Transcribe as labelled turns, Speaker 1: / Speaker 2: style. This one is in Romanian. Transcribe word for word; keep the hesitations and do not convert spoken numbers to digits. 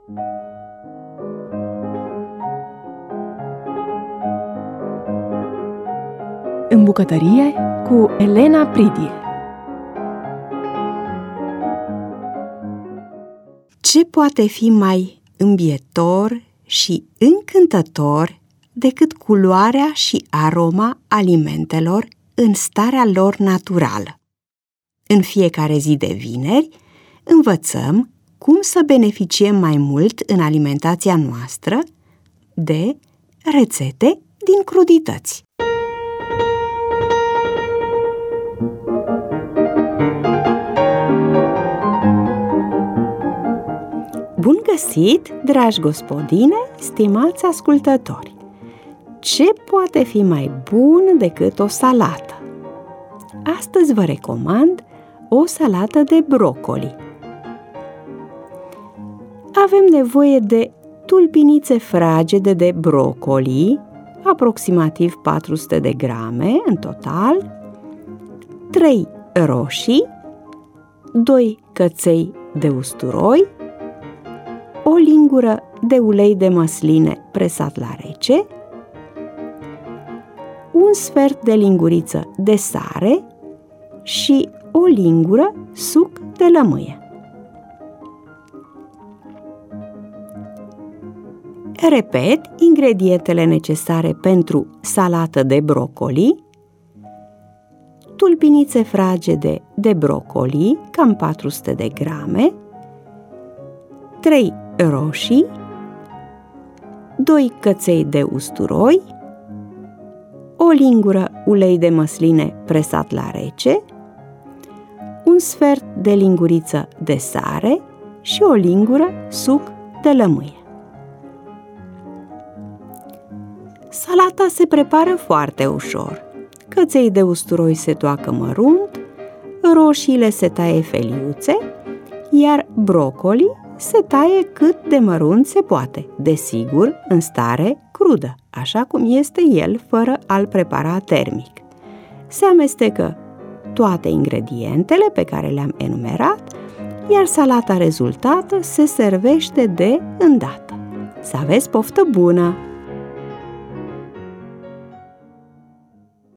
Speaker 1: În bucătărie cu Elena Pridie.
Speaker 2: Ce poate fi mai îmbietor și încântător decât culoarea și aroma alimentelor în starea lor naturală? În fiecare zi de vineri învățăm cum să beneficiem mai mult în alimentația noastră de rețete din crudități. Bun găsit, dragi gospodine, stimați ascultători! Ce poate fi mai bun decât o salată? Astăzi vă recomand o salată de brocoli. Avem nevoie de tulpinițe fragede de brocoli, aproximativ patru sute de grame în total, trei roșii, doi căței de usturoi, o lingură de ulei de măsline presat la rece, un sfert de linguriță de sare și o lingură suc de lămâie. Repet ingredientele necesare pentru salată de brocoli: tulpinițe fragede de brocoli, cam patru sute de grame, trei roșii, doi căței de usturoi, o lingură ulei de măsline presat la rece, un sfert de linguriță de sare și o lingură suc de lămâie. Salata se prepară foarte ușor. Căței de usturoi se toacă mărunt, roșiile se taie feliuțe, iar brocoli se taie cât de mărunt se poate, desigur în stare crudă, așa cum este el fără a-l prepara termic. Se amestecă toate ingredientele pe care le-am enumerat, iar salata rezultată se servește de îndată. Să aveți poftă bună!